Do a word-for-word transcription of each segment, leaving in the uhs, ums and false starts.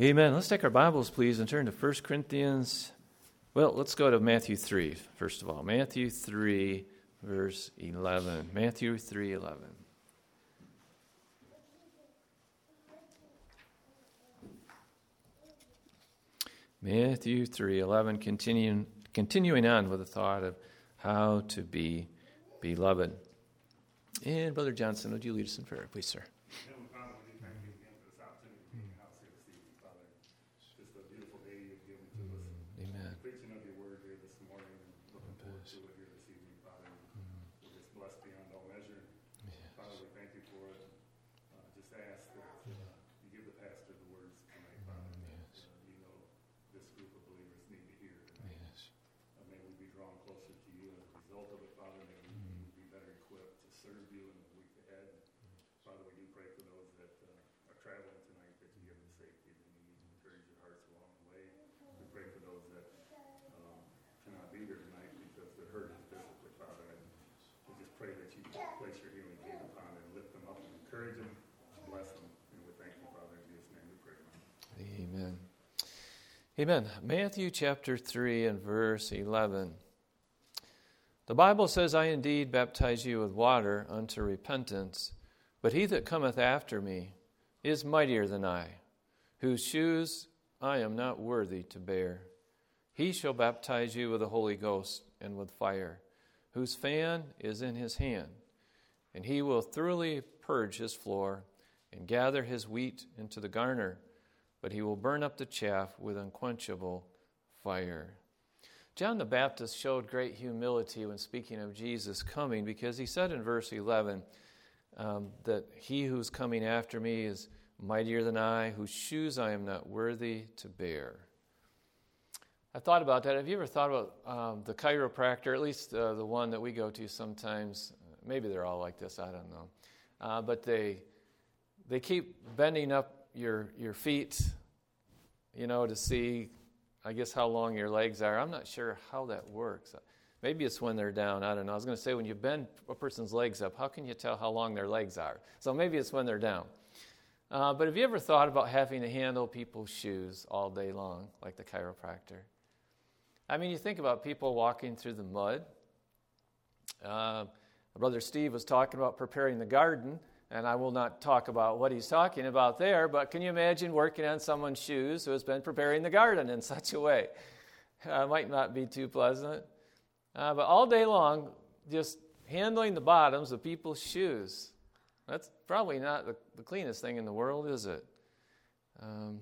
Amen. Let's take our Bibles, please, and turn to First Corinthians. Well, let's go to Matthew three, first of all. Matthew three, verse eleven. Matthew three, eleven. Matthew three, eleven, continuing, continuing on with the thought of how to be beloved. And Brother Johnson, would you lead us in prayer, please, sir? Amen. Matthew chapter three and verse eleven. The Bible says, I indeed baptize you with water unto repentance, but he that cometh after me is mightier than I, whose shoes I am not worthy to bear. He shall baptize you with the Holy Ghost and with fire, whose fan is in his hand. And he will thoroughly purge his floor and gather his wheat into the garner, but he will burn up the chaff with unquenchable fire. John the Baptist showed great humility when speaking of Jesus coming, because he said in verse eleven um, that he who's coming after me is mightier than I, whose shoes I am not worthy to bear. I thought about that. Have you ever thought about um, the chiropractor, at least uh, the one that we go to sometimes? Maybe they're all like this, I don't know. Uh, but they they keep bending up your your feet, you know, to see, I guess, how long your legs are. I'm not sure how that works. Maybe it's when they're down. I don't know. I was going to say, when you bend a person's legs up, how can you tell how long their legs are? So maybe it's when they're down. Uh, but have you ever thought about having to handle people's shoes all day long, like the chiropractor? I mean, you think about people walking through the mud. Uh, Brother Steve was talking about preparing the garden, and I will not talk about what he's talking about there, but can you imagine working on someone's shoes who has been preparing the garden in such a way? Uh, might not be too pleasant. Uh, but all day long, just handling the bottoms of people's shoes. That's probably not the, the cleanest thing in the world, is it? Um,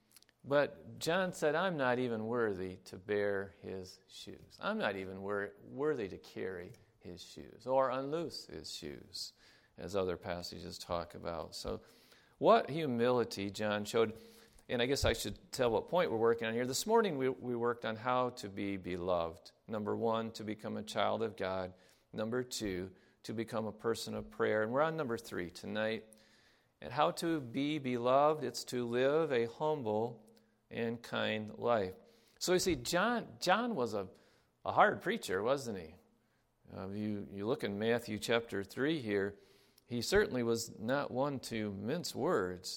but John said, I'm not even worthy to bear his shoes. I'm not even wor- worthy to carry his shoes or unloose his shoes, as other passages talk about. So what humility John showed. And I guess I should tell what point we're working on here. This morning we, we worked on how to be beloved. Number one, to become a child of God. Number two, to become a person of prayer. And we're on number three tonight. And how to be beloved, it's to live a humble and kind life. So you see, John John was a, a hard preacher, wasn't he? Uh, you, you look in Matthew chapter three here, he certainly was not one to mince words.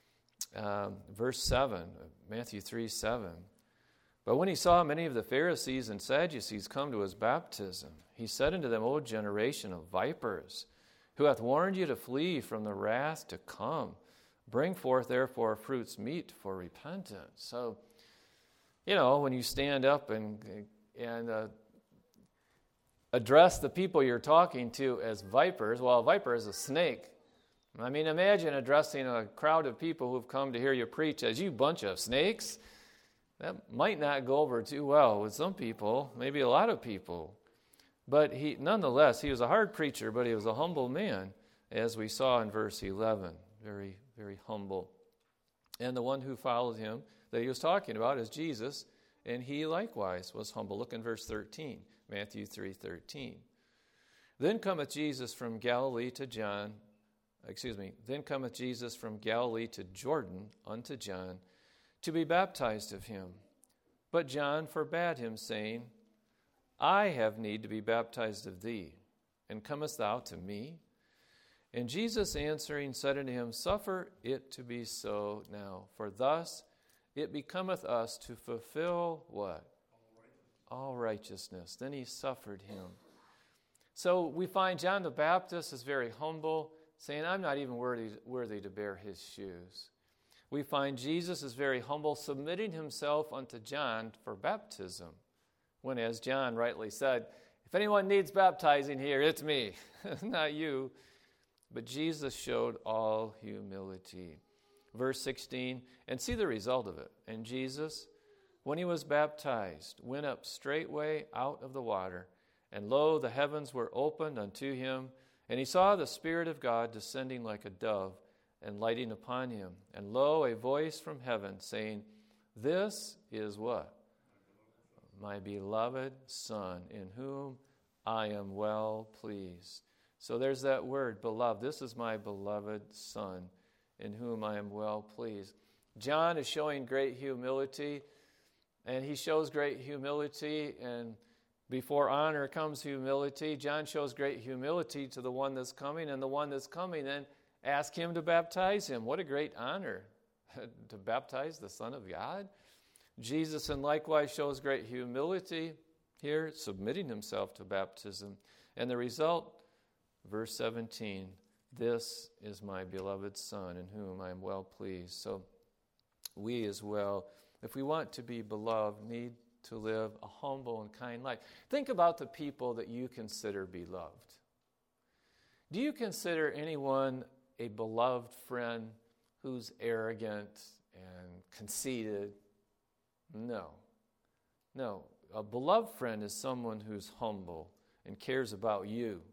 Um, verse seven, Matthew three, seven. But when he saw many of the Pharisees and Sadducees come to his baptism, he said unto them, O generation of vipers, who hath warned you to flee from the wrath to come? Bring forth therefore fruits meet for repentance. So, you know, when you stand up and and uh, address the people you're talking to as vipers. Well, a viper is a snake. I mean, imagine addressing a crowd of people who've come to hear you preach as you bunch of snakes. That might not go over too well with some people, maybe a lot of people. But he, nonetheless, he was a hard preacher, but he was a humble man, as we saw in verse eleven. Very, very humble. And the one who followed him that he was talking about is Jesus, and he likewise was humble. Look in verse thirteen. Matthew three thirteen. Then cometh Jesus from Galilee to John, excuse me, then cometh Jesus from Galilee to Jordan unto John, to be baptized of him. But John forbade him, saying, I have need to be baptized of thee, and comest thou to me? And Jesus answering said unto him, Suffer it to be so now, for thus it becometh us to fulfill what? All righteousness. Then he suffered him. So we find John the Baptist is very humble, saying, I'm not even worthy, worthy to bear his shoes. We find Jesus is very humble, submitting himself unto John for baptism. When, as John rightly said, if anyone needs baptizing here, it's me, not you. But Jesus showed all humility. Verse sixteen, and see the result of it. And Jesus, when he was baptized, went up straightway out of the water, and lo, the heavens were opened unto him, and he saw the Spirit of God descending like a dove and lighting upon him. And lo, a voice from heaven saying, this is what? My beloved Son, in whom I am well pleased. So there's that word, beloved. This is my beloved Son, in whom I am well pleased. John is showing great humility, and he shows great humility, and before honor comes humility. John shows great humility to the one that's coming, and the one that's coming then ask him to baptize him. What a great honor to baptize the Son of God. Jesus, and likewise, shows great humility here, submitting himself to baptism. And the result, verse seventeen, this is my beloved Son, in whom I am well pleased. So we as well, if we want to be beloved, need to live a humble and kind life. Think about the people that you consider beloved. Do you consider anyone a beloved friend who's arrogant and conceited? No. No. A beloved friend is someone who's humble and cares about you.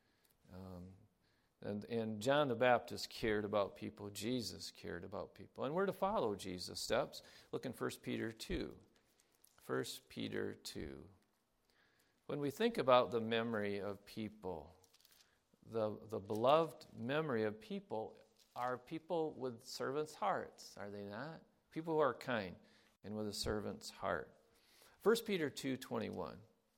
Um, and, and John the Baptist cared about people. Jesus cared about people. And we're to follow Jesus' steps. Look in First Peter two. First Peter two. When we think about the memory of people, the, the beloved memory of people are people with servants' hearts, are they not? People who are kind and with a servant's heart. First Peter two twenty-one.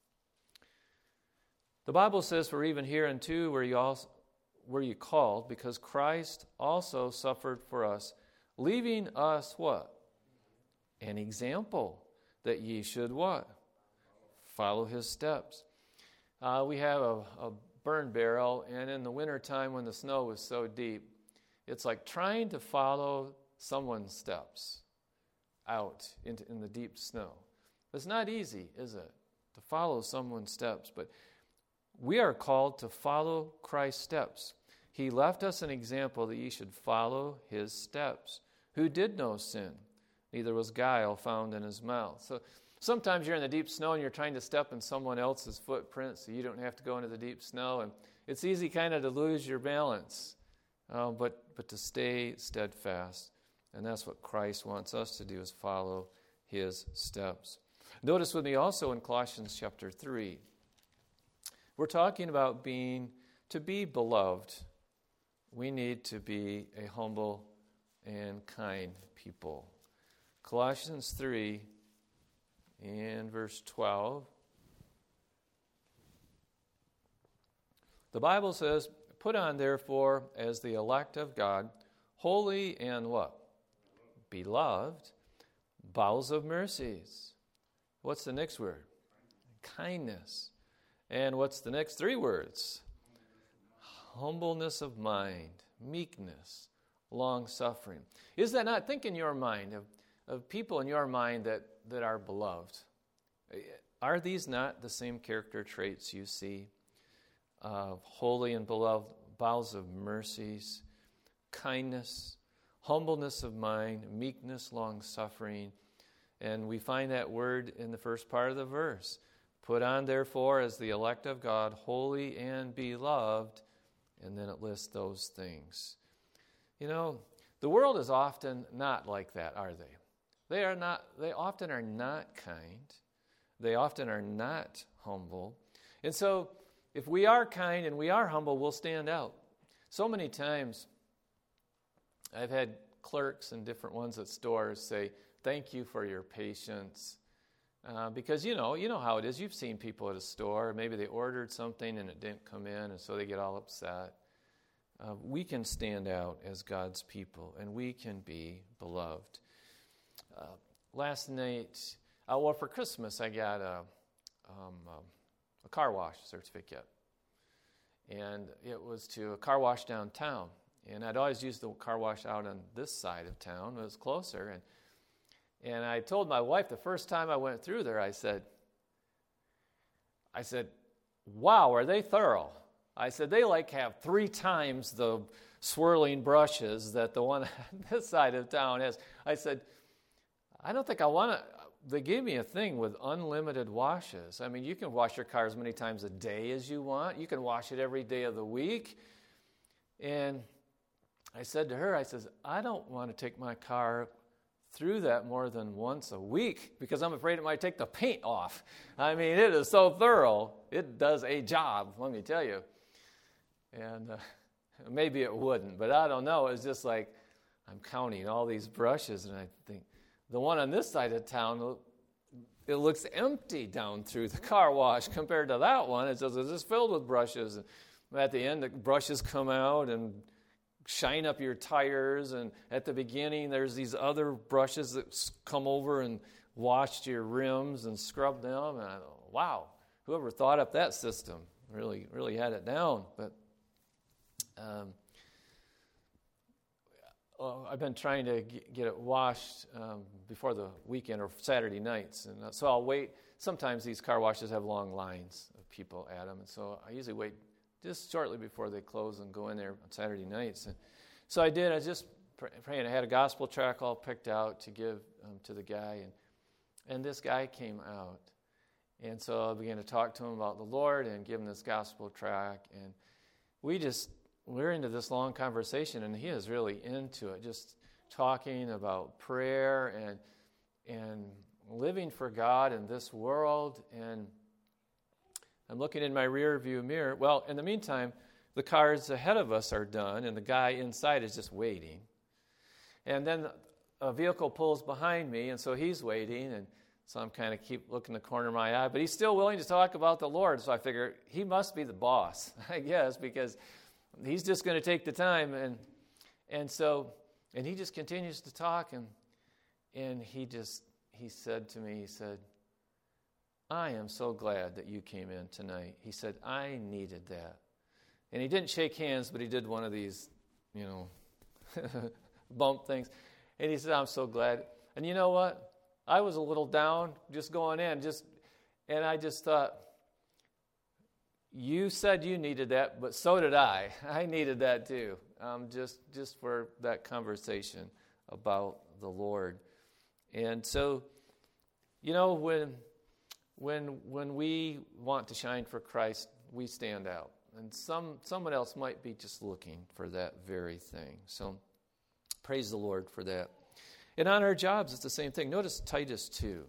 The Bible says, for even hereunto were you, also, were you called, because Christ also suffered for us, leaving us what? An example, that ye should what? Follow his steps. Uh, we have a, a burn barrel, and in the wintertime when the snow was so deep, it's like trying to follow someone's steps out into in the deep snow. It's not easy, is it, to follow someone's steps? But we are called to follow Christ's steps. He left us an example that ye should follow his steps, who did no sin, neither was guile found in his mouth. So sometimes you're in the deep snow and you're trying to step in someone else's footprint so you don't have to go into the deep snow. And it's easy kind of to lose your balance, uh, but, but to stay steadfast. And that's what Christ wants us to do, is follow his steps. Notice with me also in Colossians chapter three, we're talking about being, to be beloved, we need to be a humble and kind people. Colossians three and verse twelve. The Bible says, put on therefore as the elect of God, holy and what? Beloved, bowels of mercies. What's the next word? Kindness. And what's the next three words? Humbleness of mind, meekness, long-suffering. Is that not? Think in your mind of, of people in your mind that, that are beloved. Are these not the same character traits you see? Uh, holy and beloved, bowels of mercies, kindness, humbleness of mind, meekness, long-suffering. And we find that word in the first part of the verse. Put on, therefore, as the elect of God, holy and beloved. And then it lists those things. You know, the world is often not like that, are they? They are not. They often are not kind. They often are not humble. And so, if we are kind and we are humble, we'll stand out. So many times, I've had clerks and different ones at stores say, thank you for your patience. Uh, because, you know, you know how it is. You've seen people at a store. Maybe they ordered something and it didn't come in, and so they get all upset. Uh, we can stand out as God's people, and we can be beloved. uh, last night, uh, well, for Christmas, I got a, um, um, a car wash certificate. And it was to a car wash downtown. And I'd always used the car wash out on this side of town. It was closer. And and I told my wife the first time I went through there, I said, I said, wow, are they thorough? I said, they like have three times the swirling brushes that the one on this side of town has. I said, I don't think I want to. They gave me a thing with unlimited washes. I mean, you can wash your car as many times a day as you want. You can wash it every day of the week. And I said to her, I says, I don't want to take my car through that more than once a week because I'm afraid it might take the paint off. I mean, it is so thorough. It does a job, let me tell you. And uh, maybe it wouldn't, but I don't know. It's just like I'm counting all these brushes, and I think the one on this side of town, it looks empty down through the car wash compared to that one. It's just, it's just filled with brushes. And at the end, the brushes come out and shine up your tires. And at the beginning, there's these other brushes that come over and wash your rims and scrub them. And I thought, wow, whoever thought up that system really, really had it down. But um, well, I've been trying to get it washed um, before the weekend or Saturday nights. And so I'll wait. Sometimes these car washes have long lines of people at them. And so I usually wait just shortly before they close and go in there on Saturday nights. And so I did. I was just praying. I had a gospel tract all picked out to give um, to the guy. And, and this guy came out. And so I began to talk to him about the Lord and give him this gospel tract. And we just... we're into this long conversation, and he is really into it, just talking about prayer and and living for God in this world. And I'm looking in my rear view mirror. Well, in the meantime, the cars ahead of us are done, and the guy inside is just waiting. And then a vehicle pulls behind me, and so he's waiting, and so I'm kind of keep looking the corner of my eye. But he's still willing to talk about the Lord, so I figure he must be the boss, I guess, because he's just going to take the time. And and so, and he just continues to talk, and and he just, he said to me, he said, I am so glad that you came in tonight. He said, I needed that. And he didn't shake hands, but he did one of these, you know, bump things. And he said, I'm so glad. And you know what? I was a little down just going in, just, and I just thought, you said you needed that, but so did I. I needed that too, um, just just for that conversation about the Lord. And so, you know, when when when we want to shine for Christ, we stand out, and some someone else might be just looking for that very thing. So, praise the Lord for that. And on our jobs, it's the same thing. Notice Titus two.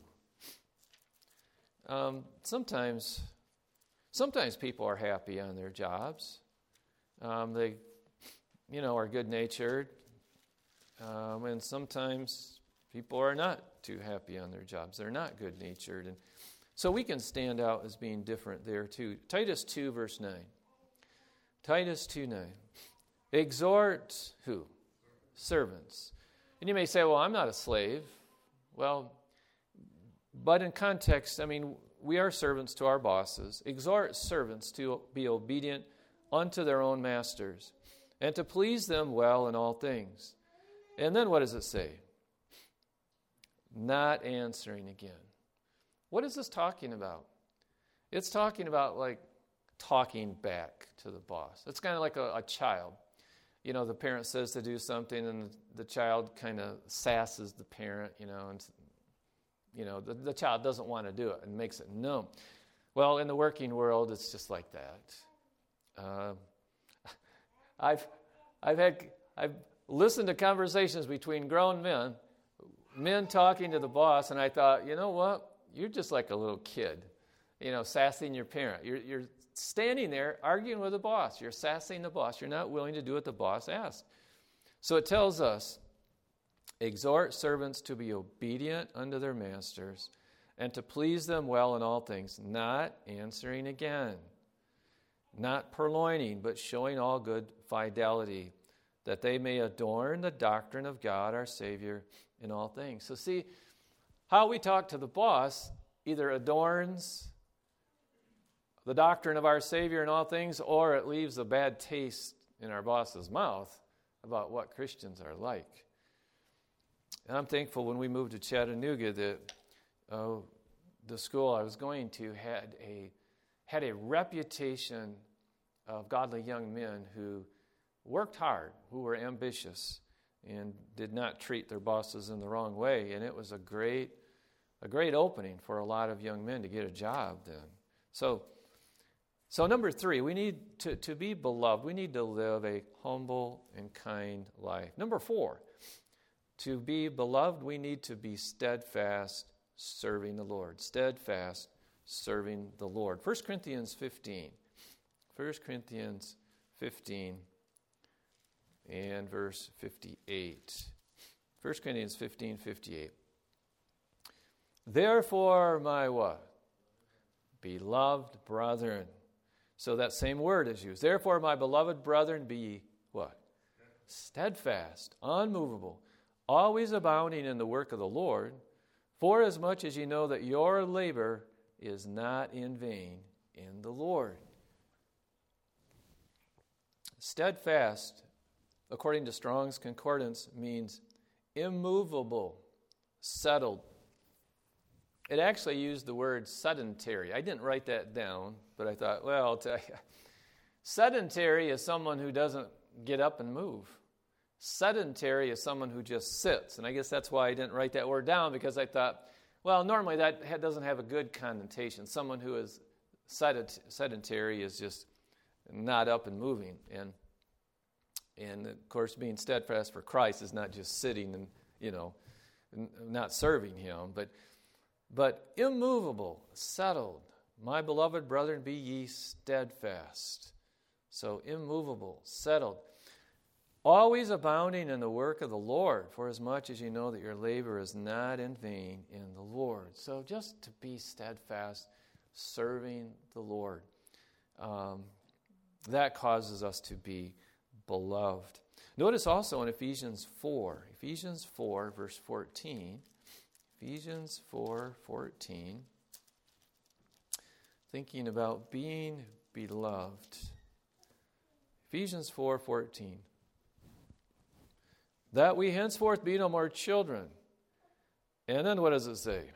Um, sometimes. Sometimes people are happy on their jobs. Um, they, you know, are good-natured. Um, and sometimes people are not too happy on their jobs. They're not good-natured. And so we can stand out as being different there too. Titus two, verse nine. Titus two nine. Exhort who? Servants. And you may say, well, I'm not a slave. Well, but in context, I mean, we are servants to our bosses. Exhort servants to be obedient unto their own masters, and to please them well in all things. And then what does it say? Not answering again. What is this talking about? It's talking about like talking back to the boss. It's kind of like a, a child. You know, the parent says to do something, and the child kind of sasses the parent, you know, and You know, the, the child doesn't want to do it and makes it known. Well, in the working world, it's just like that. Uh, I've, I've had, I've listened to conversations between grown men, men talking to the boss, and I thought, you know what? You're just like a little kid, you know, sassing your parent. You're, you're standing there arguing with the boss. You're sassing the boss. You're not willing to do what the boss asks. So it tells us, exhort servants to be obedient unto their masters, and to please them well in all things, not answering again, not purloining, but showing all good fidelity. that they may adorn the doctrine of God our Savior in all things. So see, how we talk to the boss either adorns the doctrine of our Savior in all things, or it leaves a bad taste in our boss's mouth about what Christians are like. And I'm thankful when we moved to Chattanooga that uh, the school I was going to had a had a reputation of godly young men who worked hard, who were ambitious, and did not treat their bosses in the wrong way. And it was a great, a great opening for a lot of young men to get a job then. So, so number three, we need to, to be beloved. We need to live a humble and kind life. Number four, to be beloved, we need to be steadfast, serving the Lord. Steadfast, serving the Lord. First Corinthians fifteen. First Corinthians fifteen and verse fifty-eight. First Corinthians fifteen, fifty-eight. Therefore, my what? Beloved brethren. So that same word is used. Therefore, my beloved brethren, be what? Steadfast, unmovable, always abounding in the work of the Lord, for as much as ye know that your labor is not in vain in the Lord. Steadfast, according to Strong's Concordance, means immovable, settled. It actually used the word sedentary. I didn't write that down, but I thought, well, I'll tell you. Sedentary is someone who doesn't get up and move. Sedentary is someone who just sits. And I guess that's why I didn't write that word down, because I thought, well, normally that doesn't have a good connotation. Someone who is sedentary is just not up and moving. And and of course, being steadfast for Christ is not just sitting and, you know, not serving Him, but but immovable, settled. My beloved brethren, be ye steadfast. So immovable, settled. Always abounding in the work of the Lord, for as much as you know that your labor is not in vain in the Lord. So just to be steadfast, serving the Lord. Um, that causes us to be beloved. Notice also in Ephesians four, Ephesians four, verse fourteen, Ephesians four, fourteen, thinking about being beloved. Ephesians four, fourteen. That we henceforth be no more children. And then what does it say?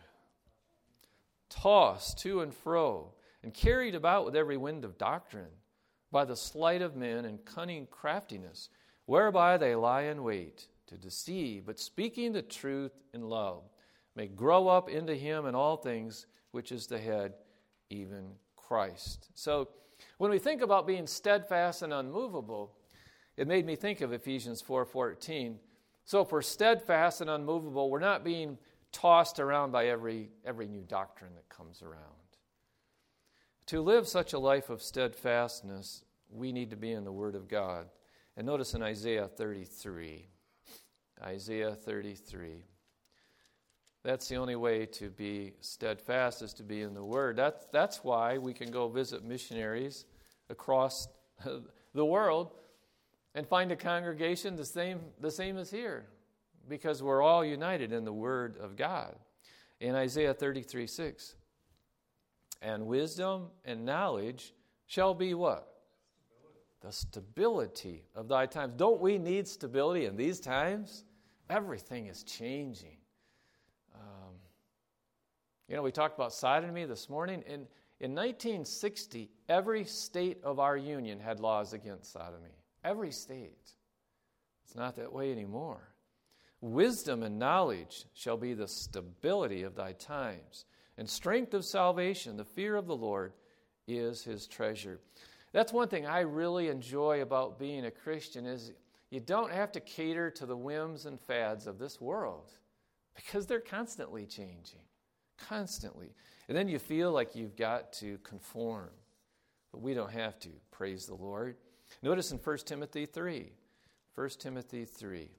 Tossed to and fro, and carried about with every wind of doctrine, by the sleight of men and cunning craftiness, whereby they lie in wait to deceive, but speaking the truth in love, may grow up into Him in all things, which is the head, even Christ. So when we think about being steadfast and unmovable, it made me think of Ephesians four fourteen. So if we're steadfast and unmovable, we're not being tossed around by every, every new doctrine that comes around. To live such a life of steadfastness, we need to be in the Word of God. And notice in Isaiah thirty-three, Isaiah thirty-three, that's the only way to be steadfast, is to be in the Word. That's, that's why we can go visit missionaries across the world and find a congregation the same, the same as here, because we're all united in the Word of God. In Isaiah thirty-three, six, and wisdom and knowledge shall be what? Stability. The stability of thy times. Don't we need stability in these times? Everything is changing. Um, you know, we talked about sodomy this morning. In, in nineteen sixty, every state of our union had laws against sodomy. Every state. It's not that way anymore. Wisdom and knowledge shall be the stability of thy times, and strength of salvation. The fear of the Lord is His treasure. That's one thing I really enjoy about being a Christian, is you don't have to cater to the whims and fads of this world, because they're constantly changing. Constantly. And then you feel like you've got to conform. But we don't have to. Praise the Lord. Notice in First Timothy three. First Timothy three.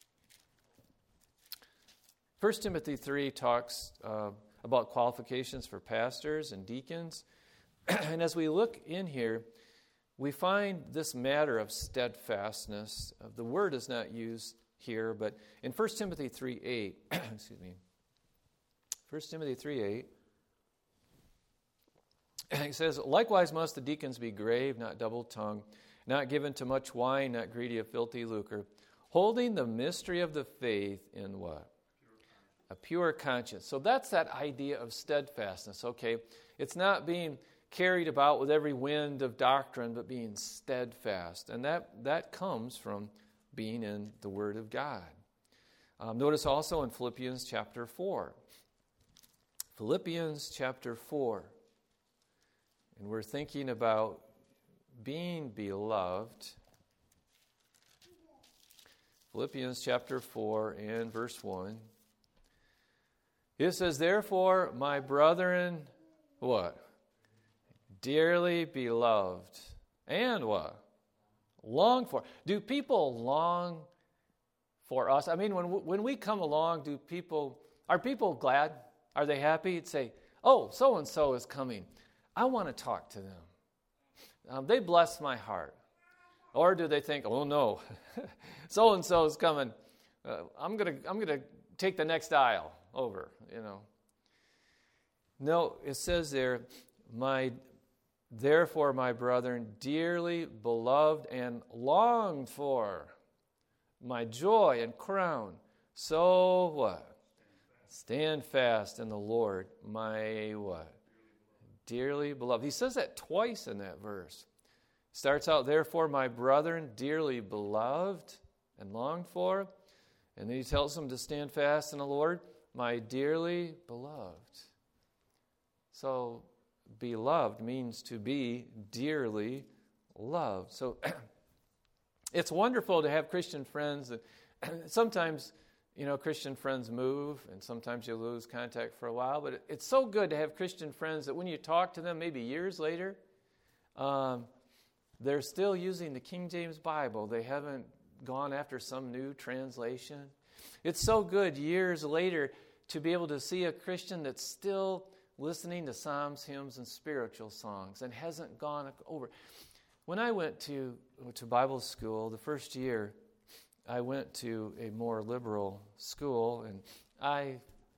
First Timothy three talks uh, about qualifications for pastors and deacons. And as we look in here, we find this matter of steadfastness. Uh, the word is not used here, but in First Timothy three eight, excuse me, First Timothy three eight, it says, likewise must the deacons be grave, not double-tongued, not given to much wine, not greedy of filthy lucre, holding the mystery of the faith in what? A pure conscience. So that's that idea of steadfastness, okay? It's not being carried about with every wind of doctrine, but being steadfast. And that, that comes from being in the Word of God. Um, notice also in Philippians chapter four. Philippians chapter four. And we're thinking about being beloved. Philippians chapter four and verse one. It says, therefore, my brethren, what? Dearly beloved. And what? Long for. Do people long for us? I mean, when when we come along, do people, are people glad? Are they happy? You'd say, oh, so-and-so is coming. I want to talk to them. Um, they bless my heart. Or do they think, oh no, so-and-so is coming. Uh, I'm going to I'm going to take the next aisle over, you know. No, it says there, my therefore, my brethren, dearly beloved and longed for, my joy and crown. So what? Stand fast in the Lord, my what? Dearly beloved. He says that twice in that verse. Starts out, therefore, my brethren, dearly beloved and longed for. And then he tells them to stand fast in the Lord, my dearly beloved. So, beloved means to be dearly loved. So, it's wonderful to have Christian friends. That sometimes, you know, Christian friends move, and sometimes you lose contact for a while. But it's so good to have Christian friends that when you talk to them, maybe years later, um, they're still using the King James Bible. They haven't gone after some new translation. It's so good years later to be able to see a Christian that's still listening to psalms, hymns, and spiritual songs and hasn't gone over. When I went to, to Bible school, the first year, I went to a more liberal school, and I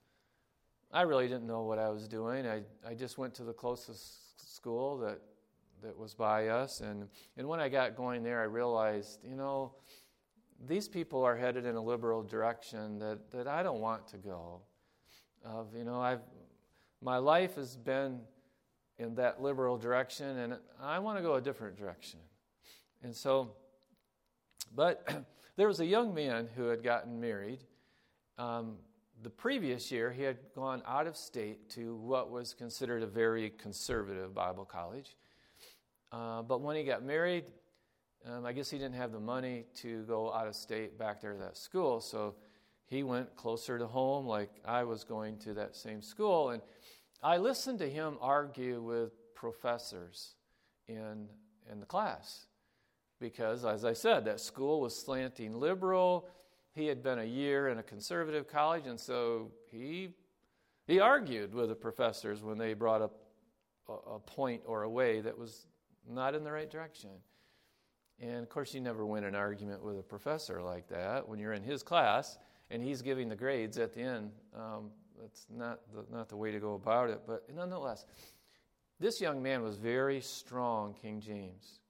I really didn't know what I was doing. I, I just went to the closest school that that was by us, and, and when I got going there, I realized, you know, these people are headed in a liberal direction that, that I don't want to go. Of you know, I've my life has been in that liberal direction, and I want to go a different direction. And so, but there was a young man who had gotten married. Um, the previous year, he had gone out of state to what was considered a very conservative Bible college. Uh, but when he got married, um, I guess he didn't have the money to go out of state back there to that school, so he went closer to home like I was going to that same school. And I listened to him argue with professors in, in the class because, as I said, that school was slanting liberal. He had been a year in a conservative college, and so he he argued with the professors when they brought up a, a point or a way that was not in the right direction. And, of course, you never win an argument with a professor like that when you're in his class and he's giving the grades at the end. Um, that's not the, not the way to go about it. But nonetheless, this young man was very strong King James.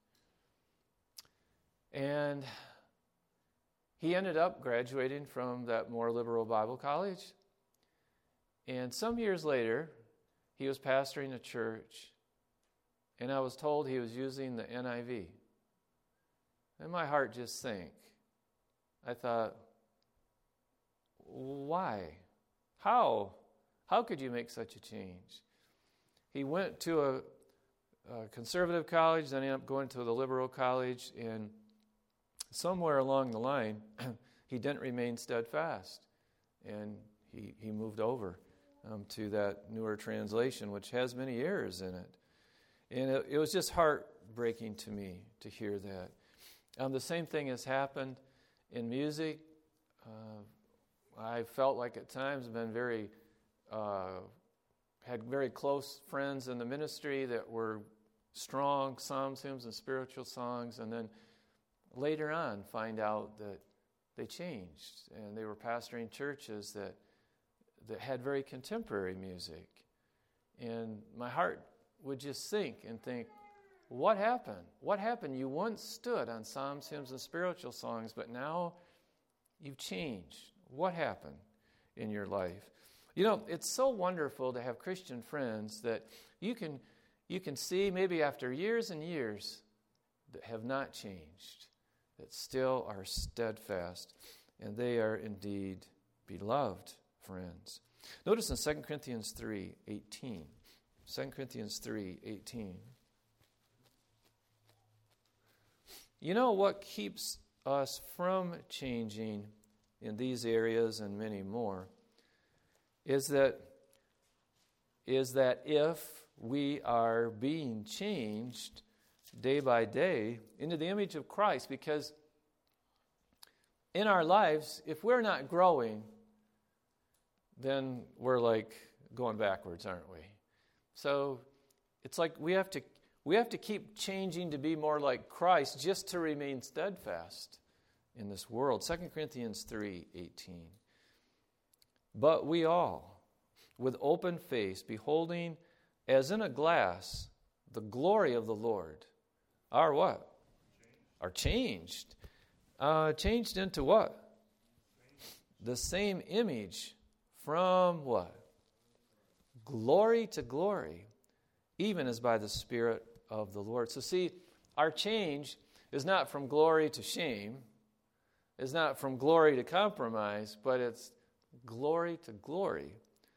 And he ended up graduating from that more liberal Bible college. And some years later, he was pastoring a church, and I was told he was using the N I V. And my heart just sank. I thought, why? How? How could you make such a change? He went to a, a conservative college, then ended up going to the liberal college, and somewhere along the line, he didn't remain steadfast. And he, he moved over um, to that newer translation, which has many errors in it. And it, it was just heartbreaking to me to hear that. Um, the same thing has happened in music. Uh, I felt like at times been very, uh, had very close friends in the ministry that were strong psalms, hymns, and spiritual songs, and then later on find out that they changed, and they were pastoring churches that that had very contemporary music. And my heart would just sink and think, what happened? What happened? You once stood on psalms, hymns, and spiritual songs, but now you've changed. What happened in your life? You know, it's so wonderful to have Christian friends that you can you can see maybe after years and years that have not changed, that still are steadfast, and they are indeed beloved friends. Notice in Second Corinthians three eighteen. Second Corinthians three eighteen. You know what keeps us from changing in these areas and many more is that is that if we are being changed day by day into the image of Christ, because in our lives, if we're not growing, then we're like going backwards, aren't we? So it's like we have to we have to keep changing to be more like Christ just to remain steadfast in this world. Second Corinthians three eighteen. But we all, with open face, beholding as in a glass the glory of the Lord, are what? Changed. Are changed. Uh, changed into what? Changed. The same image from what? Glory to glory, even as by the Spirit of the Lord. So see, our change is not from glory to shame, is not from glory to compromise, but it's glory to glory.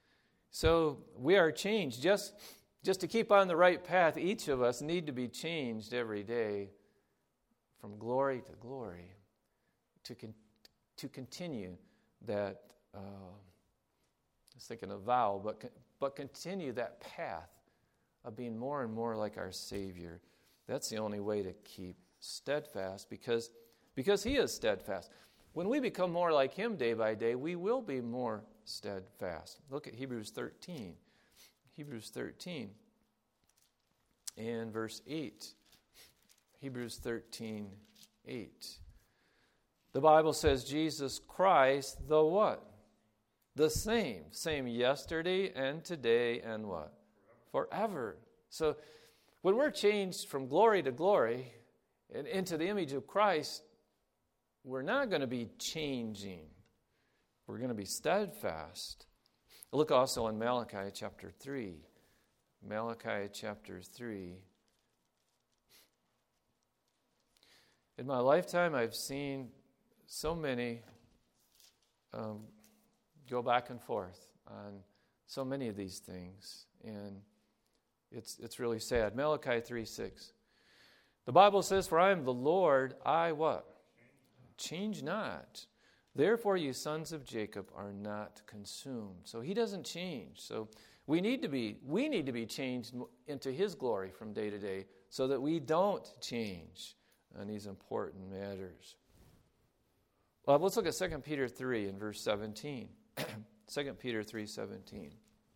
So we are changed. Just, just to keep on the right path, each of us need to be changed every day from glory to glory to, con- to continue that, uh, I was thinking of vow, but, but continue that path of being more and more like our Savior. That's the only way to keep steadfast, because, because He is steadfast. When we become more like Him day by day, we will be more steadfast. Look at Hebrews thirteen. Hebrews thirteen and verse eight. Hebrews thirteen, eight. The Bible says Jesus Christ, the what? The same. Same yesterday and today and what? Forever. So when we're changed from glory to glory and into the image of Christ, we're not going to be changing. We're going to be steadfast. Look also in Malachi chapter three. Malachi chapter three. In my lifetime, I've seen so many um, go back and forth on so many of these things. And it's it's really sad. Malachi three six. The Bible says, "For I am the Lord, I what? Change not. Therefore you sons of Jacob are not consumed." So He doesn't change. So we need to be we need to be changed into His glory from day to day so that we don't change on these important matters. Well, let's look at Second Peter three and verse seventeen. Second Peter three seventeen.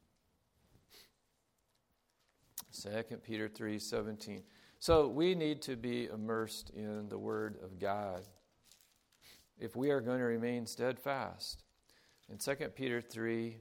Second Peter three seventeen. So we need to be immersed in the Word of God if we are going to remain steadfast. In Second Peter three,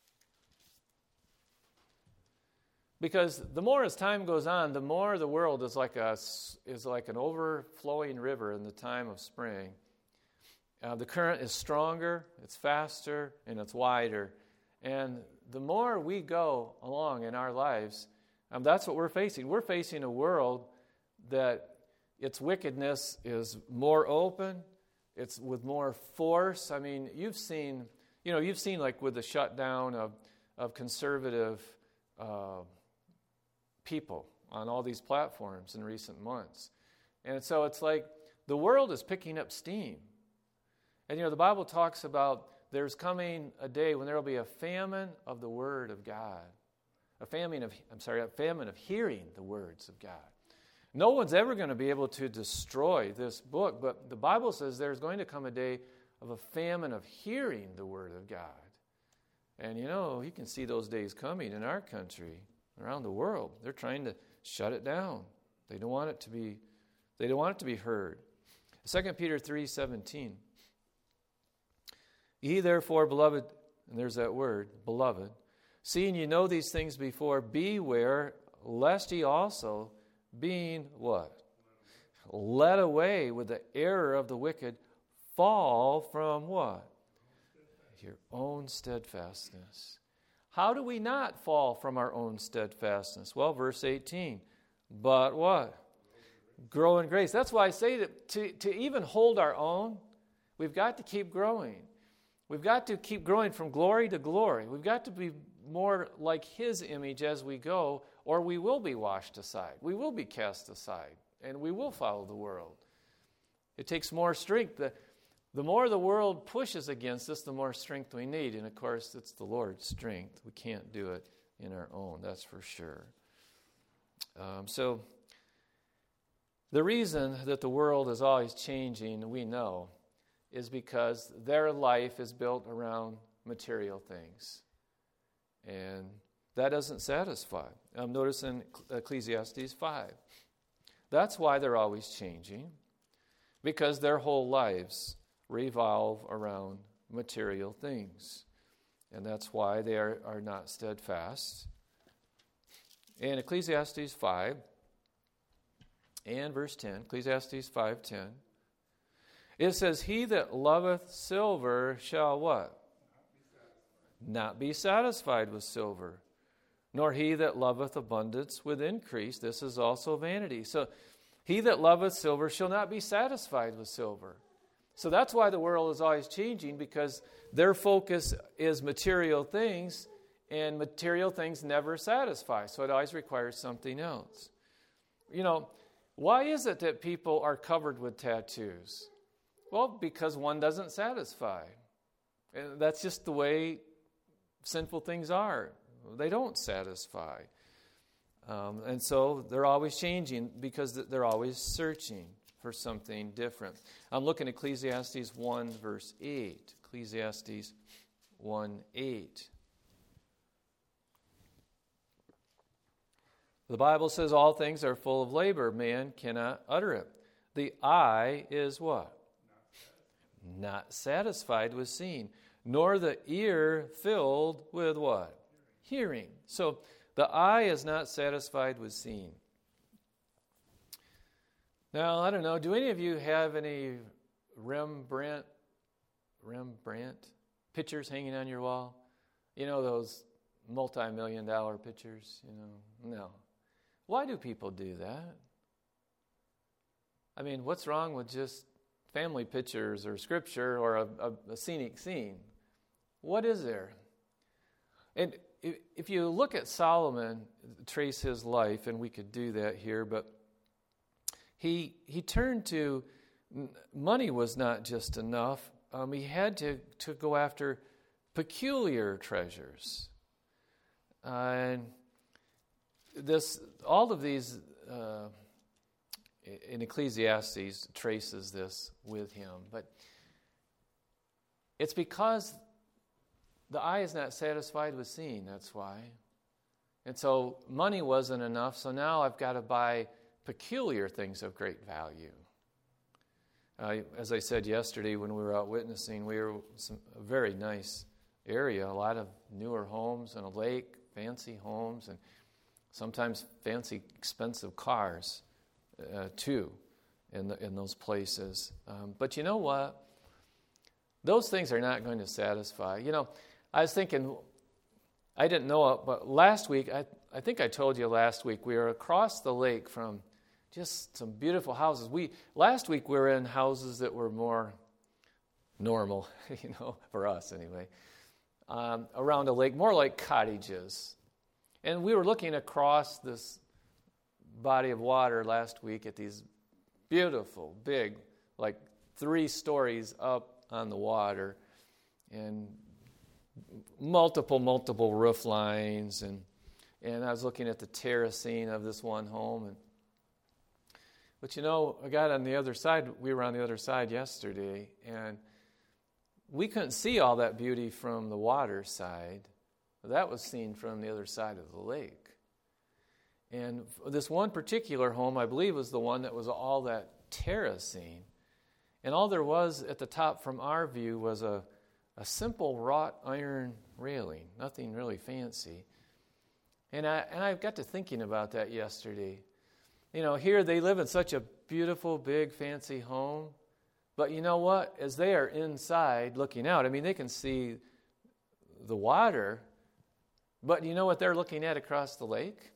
because the more as time goes on, the more the world is like a is like an overflowing river in the time of spring. Uh, the current is stronger, it's faster, and it's wider. And the more we go along in our lives, um, that's what we're facing. We're facing a world that its wickedness is more open. It's with more force. I mean, you've seen, you know, you've seen like with the shutdown of of conservative uh, people on all these platforms in recent months, and so it's like the world is picking up steam. And you know, the Bible talks about there's coming a day when there will be a famine of the Word of God, a famine of I'm sorry, a famine of hearing the words of God. No one's ever going to be able to destroy this book, but the Bible says there's going to come a day of a famine of hearing the Word of God. And you know, you can see those days coming in our country, around the world. They're trying to shut it down. They don't want it to be, they don't want it to be heard. Second Peter three seventeen. Ye therefore, beloved, and there's that word, beloved, seeing you know these things before, beware, lest ye also, being what? Led away with the error of the wicked, fall from what? Your own steadfastness. How do we not fall from our own steadfastness? Well, verse eighteen. But what? Grow in grace. That's why I say that to, to even hold our own, we've got to keep growing. We've got to keep growing from glory to glory. We've got to be more like His image as we go, or we will be washed aside. We will be cast aside, and we will follow the world. It takes more strength. The, the more the world pushes against us, the more strength we need. And, of course, it's the Lord's strength. We can't do it in our own, that's for sure. Um, so the reason that the world is always changing, we know, is because their life is built around material things. And that doesn't satisfy. Um, notice in Ecclesiastes five. That's why they're always changing, because their whole lives revolve around material things. And that's why they are, are not steadfast. In Ecclesiastes five and verse ten, Ecclesiastes five ten, it says, he that loveth silver shall what? Not be satisfied with silver, nor he that loveth abundance with increase. This is also vanity. So he that loveth silver shall not be satisfied with silver. So that's why the world is always changing, because their focus is material things, and material things never satisfy. So it always requires something else. You know, why is it that people are covered with tattoos? Well, because one doesn't satisfy. And that's just the way sinful things are. They don't satisfy. Um, and so they're always changing because they're always searching for something different. I'm looking at Ecclesiastes one, verse eight. Ecclesiastes one, eight. The Bible says all things are full of labor. Man cannot utter it. The eye is what? Not satisfied with seeing, nor the ear filled with what? Hearing. So the eye is not satisfied with seeing. Now, I don't know, do any of you have any Rembrandt, Rembrandt pictures hanging on your wall? You know, those multi-million dollar pictures, you know? No. Why do people do that? I mean, what's wrong with just family pictures or scripture or a, a, a scenic scene? What is there? And if you look at Solomon, trace his life, and we could do that here, but he he turned to, money was not just enough. Um, he had to, to go after peculiar treasures. Uh, and this, all of these, uh, in Ecclesiastes, traces this with him. But it's because the eye is not satisfied with seeing, that's why. And so money wasn't enough, so now I've got to buy peculiar things of great value. Uh, as I said yesterday when we were out witnessing, we were in some, a very nice area, a lot of newer homes and a lake, fancy homes, and sometimes fancy, expensive cars, uh, too, in, the, in those places. Um, but you know what? Those things are not going to satisfy. You know, I was thinking, I didn't know it, but last week, I, I think I told you last week, we were across the lake from just some beautiful houses. We Last week, we were in houses that were more normal, you know, for us anyway, um, around a lake, more like cottages. And we were looking across this body of water last week at these beautiful, big, like three stories up on the water, and multiple, multiple roof lines, and and I was looking at the terracing of this one home, and but you know, I got on the other side. We were on the other side yesterday, and we couldn't see all that beauty from the water side. That was seen from the other side of the lake. And this one particular home, I believe, was the one that was all that terracing. And all there was at the top from our view was a, a simple wrought iron railing, nothing really fancy. And I and I got to thinking about that yesterday. You know, here they live in such a beautiful, big, fancy home. But you know what? As they are inside looking out, I mean, they can see the water. But you know what they're looking at across the lake?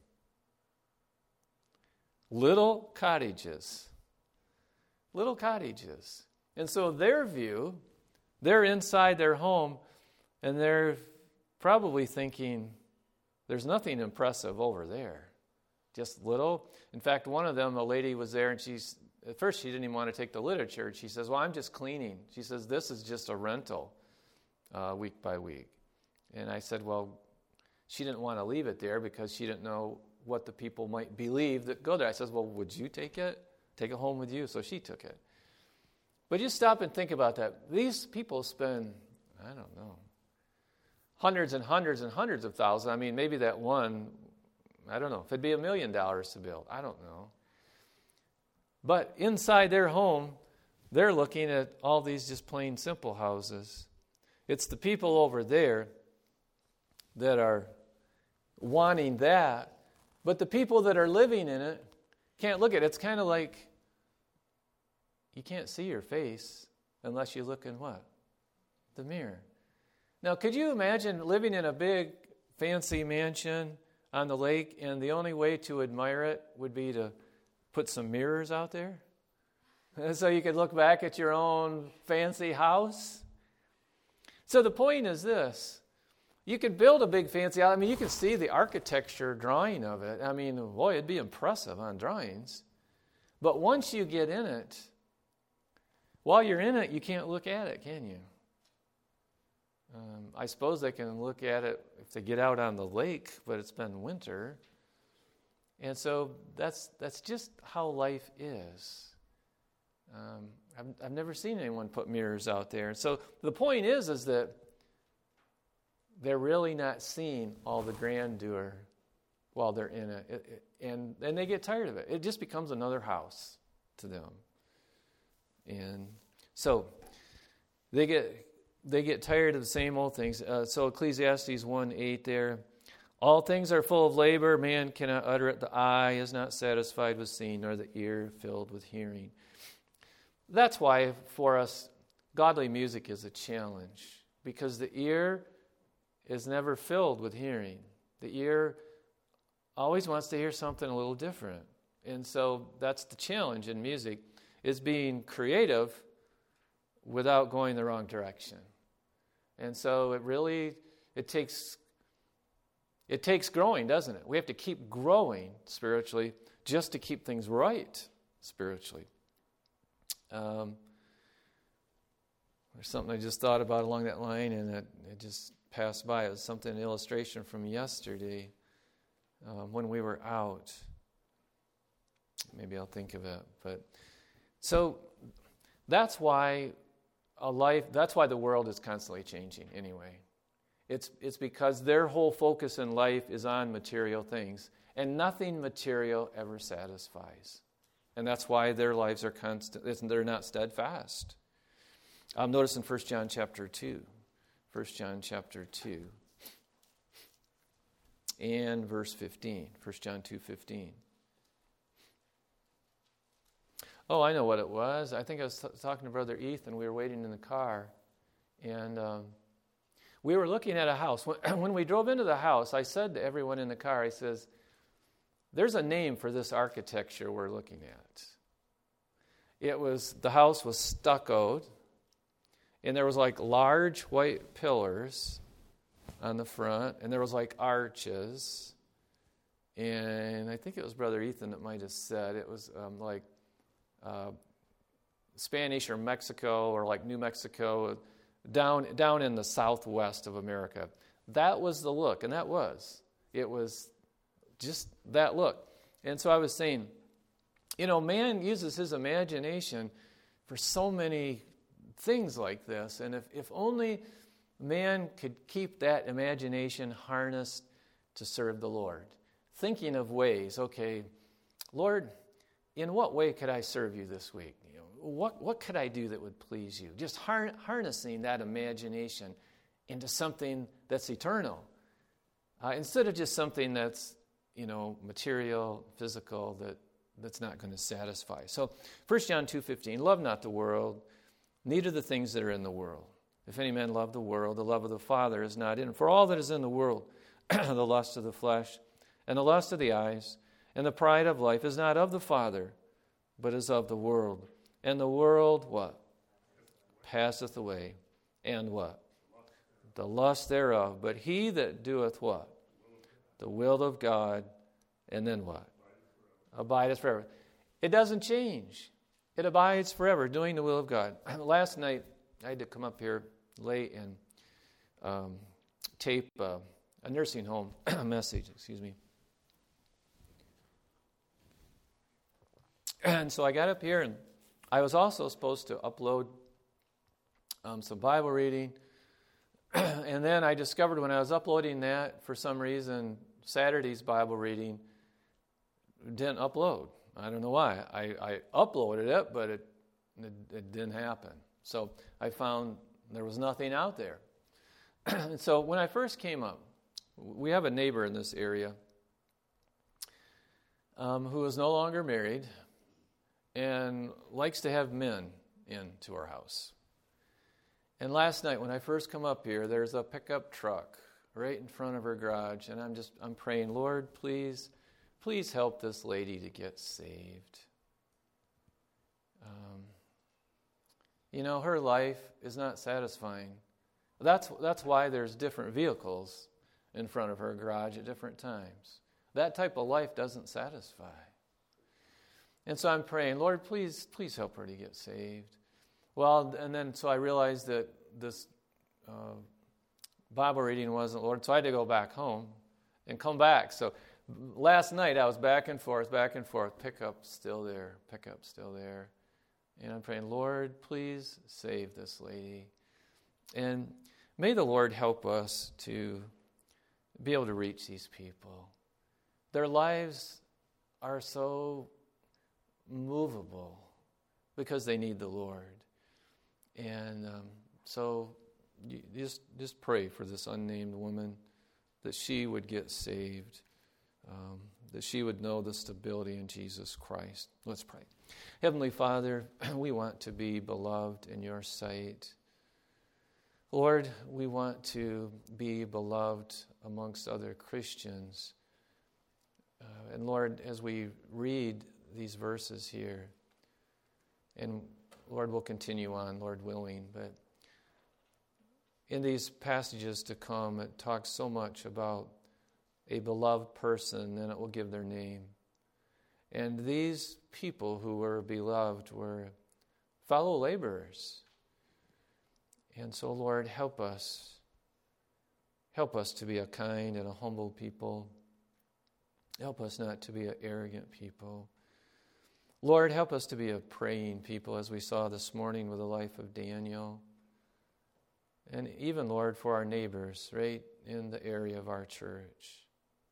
Little cottages. Little cottages. And so their view, they're inside their home, and they're probably thinking, there's nothing impressive over there. Just little. In fact, one of them, a lady was there, and she's, at first she didn't even want to take the literature. She says, well, I'm just cleaning. She says, this is just a rental uh, week by week. And I said, well, she didn't want to leave it there because she didn't know what the people might believe that go there. I says, well, would you take it? Take it home with you. So she took it. But just stop and think about that. These people spend, I don't know, hundreds and hundreds and hundreds of thousands. I mean, maybe that one, I don't know, if it'd be a million dollars to build. I don't know. But inside their home, they're looking at all these just plain simple houses. It's the people over there that are wanting that. But the people that are living in it can't look at it. It's kind of like you can't see your face unless you look in what? The mirror. Now, could you imagine living in a big, fancy mansion on the lake, and the only way to admire it would be to put some mirrors out there? So you could look back at your own fancy house? So the point is this. You could build a big fancy house. I mean, you can see the architecture drawing of it. I mean, boy, it'd be impressive on drawings. But once you get in it, while you're in it, you can't look at it, can you? Um, I suppose they can look at it if they get out on the lake, but it's been winter. And so that's that's just how life is. Um, I've, I've never seen anyone put mirrors out there. So the point is, is that they're really not seeing all the grandeur while they're in it. it, it and, and they get tired of it. It just becomes another house to them. And so they get they get tired of the same old things. Uh, so Ecclesiastes one eight there. All things are full of labor. Man cannot utter it. The eye is not satisfied with seeing, nor the ear filled with hearing. That's why for us, godly music is a challenge. Because the ear is never filled with hearing. The ear always wants to hear something a little different. And so that's the challenge in music, is being creative without going the wrong direction. And so it really, it takes, it takes growing, doesn't it? We have to keep growing spiritually just to keep things right spiritually. Um, there's something I just thought about along that line, and it, it just passed by. It was something, an illustration from yesterday um, when we were out. Maybe I'll think of it. But so that's why a life. That's why the world is constantly changing. Anyway, it's it's because their whole focus in life is on material things, and nothing material ever satisfies. And that's why their lives are constant. They're not steadfast. Um, notice in First John chapter two. First John chapter two and verse fifteen. First John two fifteen. Oh, I know what it was. I think I was t- talking to Brother Ethan. We were waiting in the car, and um, we were looking at a house. When, when we drove into the house, I said to everyone in the car, I says, there's a name for this architecture we're looking at. It was, the house was stuccoed, and there was like large white pillars on the front, and there was like arches. And I think it was Brother Ethan that might have said it was um, like uh, Spanish or Mexico or like New Mexico, down down in the southwest of America. That was the look, and that was. It was just that look. And so I was saying, you know, man uses his imagination for so many things like this. And if, if only man could keep that imagination harnessed to serve the Lord. thinking of ways, okay, Lord, in what way could I serve you this week? You know, what, what could I do that would please you? Just har- harnessing that imagination into something that's eternal. Uh, instead of just something that's, you know, material, physical, that, that's not going to satisfy. So First John two fifteen, love not the world, neither the things that are in the world. If any man love the world, the love of the Father is not in him. For all that is in the world, the lust of the flesh, and the lust of the eyes, and the pride of life is not of the Father, but is of the world. And the world, what? Passeth away. And what? The lust thereof. But he that doeth what? The will of God. And then what? Abideth forever. It doesn't change. It abides forever, doing the will of God. Last night, I had to come up here late and um, tape uh, a nursing home message, excuse me. And so I got up here, and I was also supposed to upload um, some Bible reading. And then I discovered when I was uploading that, for some reason, Saturday's Bible reading didn't upload. I don't know why. I, I uploaded it, but it, it it didn't happen. So I found there was nothing out there. And so when I first came up, we have a neighbor in this area um, who is no longer married and likes to have men into our house. And last night when I first come up here, there's a pickup truck right in front of her garage, and I'm just I'm praying, Lord, please, please help this lady to get saved. Um, you know, her life is not satisfying. That's that's why there's different vehicles in front of her garage at different times. That type of life doesn't satisfy. And so I'm praying, Lord, please, please help her to get saved. Well, and then so I realized that this uh, Bible reading wasn't, Lord, so I had to go back home and come back. So last night I was back and forth, back and forth, pickup still there, pickup still there. And I'm praying, Lord, please save this lady. And may the Lord help us to be able to reach these people. Their lives are so movable because they need the Lord. And um, so you just just pray for this unnamed woman, that she would get saved, um, that she would know the stability in Jesus Christ. Let's pray. Heavenly Father, we want to be beloved in your sight. Lord, we want to be beloved amongst other Christians. Uh, and Lord, as we read these verses here, and Lord, we'll continue on, Lord willing, but in these passages to come, it talks so much about a beloved person, and it will give their name. And these people who were beloved were fellow laborers. And so, Lord, help us. Help us to be a kind and a humble people. Help us not to be an arrogant people. Lord, help us to be a praying people, as we saw this morning with the life of Daniel. And even, Lord, for our neighbors right in the area of our church.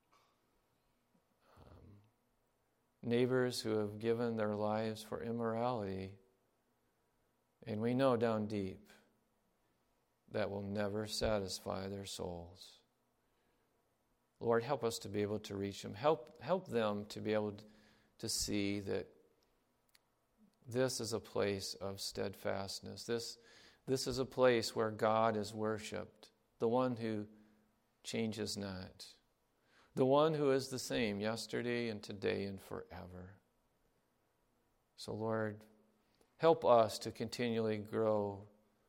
Um, neighbors who have given their lives for immorality. And we know down deep that will never satisfy their souls. Lord, help us to be able to reach them. Help, help them to be able to see that this is a place of steadfastness. This, this is a place where God is worshipped, the one who changes not, the one who is the same yesterday and today and forever. So, Lord, help us to continually grow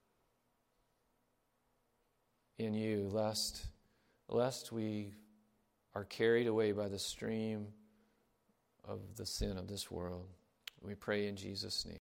in you, lest, lest we are carried away by the stream of the sin of this world. We pray in Jesus' name.